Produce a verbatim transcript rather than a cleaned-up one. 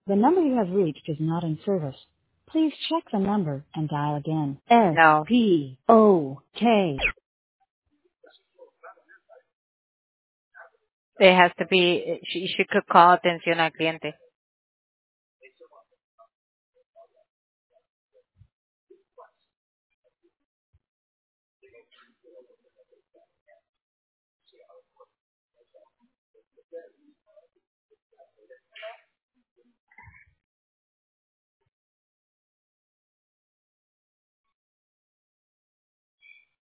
The number you have reached is not in service. Please check the number and dial again. S No. P O K. It has to be, she, she could call atención al cliente.